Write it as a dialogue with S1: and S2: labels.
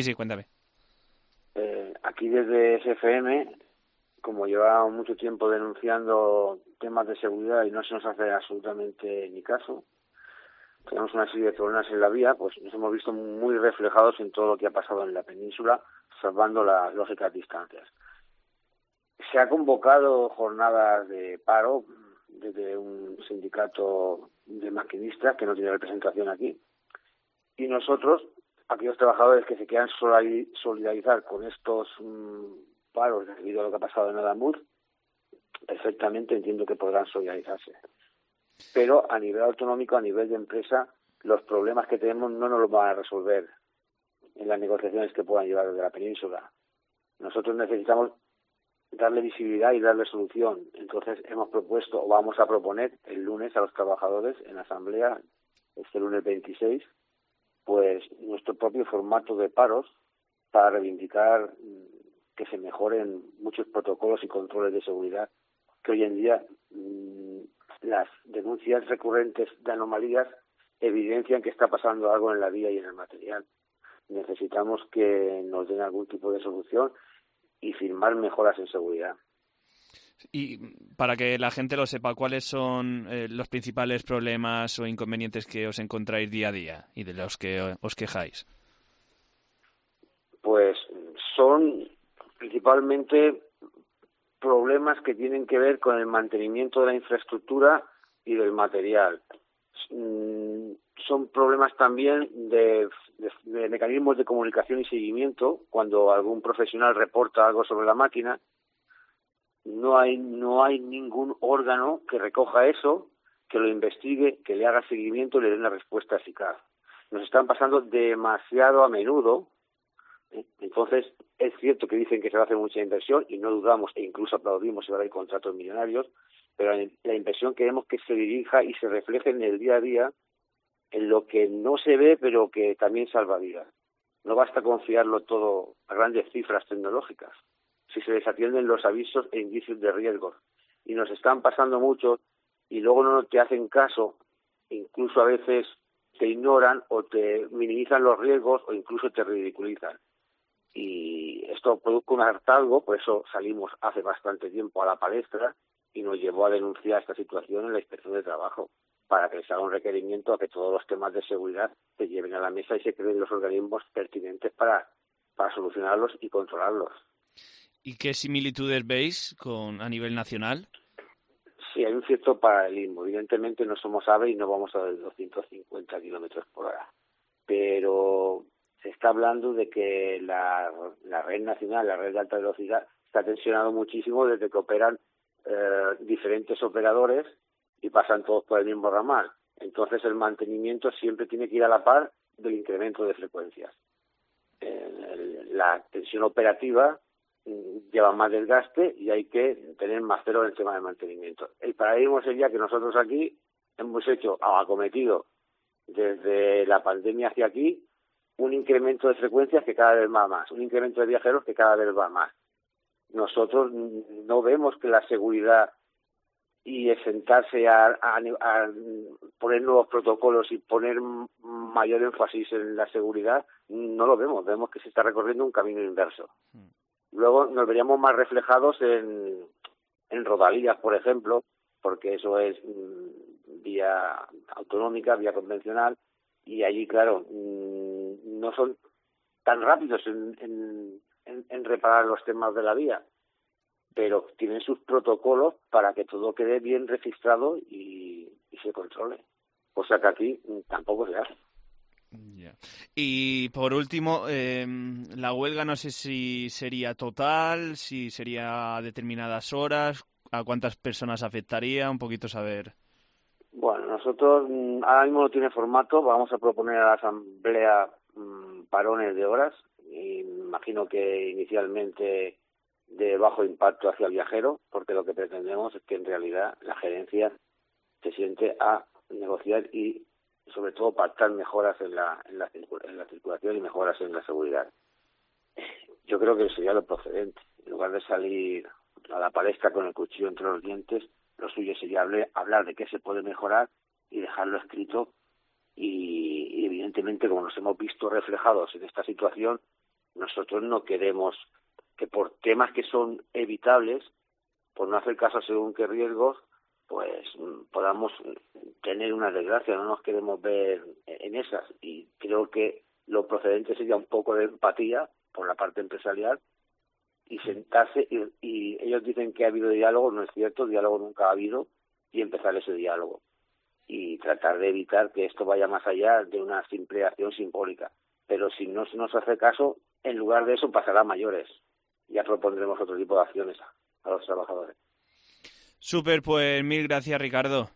S1: Sí, sí, cuéntame.
S2: Aquí desde SFM, como llevábamos mucho tiempo denunciando temas de seguridad y no se nos hace absolutamente ni caso, tenemos una serie de problemas en la vía, pues nos hemos visto muy reflejados en todo lo que ha pasado en la península, salvando las lógicas distancias. Se ha convocado jornadas de paro desde un sindicato de maquinistas que no tiene representación aquí, y nosotros, aquellos trabajadores que se quieran solidarizar con estos paros debido a lo que ha pasado en Adamuz, perfectamente entiendo que podrán solidarizarse. Pero a nivel autonómico, a nivel de empresa, los problemas que tenemos no nos los van a resolver en las negociaciones que puedan llevar desde la península. Nosotros necesitamos darle visibilidad y darle solución. Entonces hemos propuesto, o vamos a proponer el lunes a los trabajadores en la asamblea, este lunes 26, pues nuestro propio formato de paros para reivindicar que se mejoren muchos protocolos y controles de seguridad que hoy en día las denuncias recurrentes de anomalías evidencian que está pasando algo en la vía y en el material. Necesitamos que nos den algún tipo de solución y firmar mejoras en seguridad.
S1: Y para que la gente lo sepa, ¿cuáles son los principales problemas o inconvenientes que os encontráis día a día y de los que os quejáis?
S2: Pues son principalmente problemas que tienen que ver con el mantenimiento de la infraestructura y del material. Son problemas también de mecanismos de comunicación y seguimiento. Cuando algún profesional reporta algo sobre la máquina, no hay ningún órgano que recoja eso, que lo investigue, que le haga seguimiento y le dé una respuesta eficaz. Nos están pasando demasiado a menudo. Entonces, es cierto que dicen que se va a hacer mucha inversión y no dudamos e incluso aplaudimos si va a haber contratos millonarios, pero la inversión queremos que se dirija y se refleje en el día a día en lo que no se ve pero que también salva vidas. No basta confiarlo todo a grandes cifras tecnológicas. Si se desatienden los avisos e indicios de riesgos, y nos están pasando mucho y luego no te hacen caso, incluso a veces te ignoran o te minimizan los riesgos o incluso te ridiculizan. Y esto produce un hartazgo, por eso salimos hace bastante tiempo a la palestra y nos llevó a denunciar esta situación en la Inspección de Trabajo, para que se haga un requerimiento a que todos los temas de seguridad se lleven a la mesa y se creen los organismos pertinentes para solucionarlos y controlarlos.
S1: ¿Y qué similitudes veis a nivel nacional?
S2: Sí, hay un cierto paralelismo. Evidentemente no somos AVE y no vamos a 250 kilómetros por hora. Pero se está hablando de que la red nacional, la red de alta velocidad, está tensionado muchísimo desde que operan diferentes operadores y pasan todos por el mismo ramal. Entonces el mantenimiento siempre tiene que ir a la par del incremento de frecuencias. La tensión operativa lleva más desgaste y hay que tener más cero en el tema de mantenimiento. El paradigma sería que nosotros aquí hemos acometido desde la pandemia hacia aquí un incremento de frecuencias que cada vez va más, un incremento de viajeros que cada vez va más. Nosotros no vemos que la seguridad y el sentarse a poner nuevos protocolos y poner mayor énfasis en la seguridad, no lo vemos. Vemos que se está recorriendo un camino inverso. Luego nos veríamos más reflejados en rodalías, por ejemplo, porque eso es vía autonómica, vía convencional, y allí, claro, no son tan rápidos en reparar los temas de la vía, pero tienen sus protocolos para que todo quede bien registrado y se controle, cosa que aquí tampoco se hace.
S1: Yeah. Y por último, la huelga no sé si sería total, si sería a determinadas horas, a cuántas personas afectaría, un poquito saber.
S2: Bueno, nosotros ahora mismo no tiene formato, vamos a proponer a la asamblea parones de horas, y imagino que inicialmente de bajo impacto hacia el viajero, porque lo que pretendemos es que en realidad la gerencia se siente a negociar y sobre todo pactar mejoras en la circulación y mejoras en la seguridad. Yo creo que sería lo procedente. En lugar de salir a la palestra con el cuchillo entre los dientes, lo suyo sería hablar de qué se puede mejorar y dejarlo escrito y evidentemente, como nos hemos visto reflejados en esta situación, nosotros no queremos que por temas que son evitables, por no hacer caso según qué riesgos, pues podamos tener una desgracia. No nos queremos ver en esas, y creo que lo procedente sería un poco de empatía por la parte empresarial y sentarse, y ellos dicen que ha habido diálogo. No es cierto, diálogo nunca ha habido, y empezar ese diálogo y tratar de evitar que esto vaya más allá de una simple acción simbólica. Pero si no se nos hace caso, en lugar de eso pasará a mayores. Ya propondremos otro tipo de acciones a los trabajadores.
S1: Súper, pues mil gracias, Ricardo.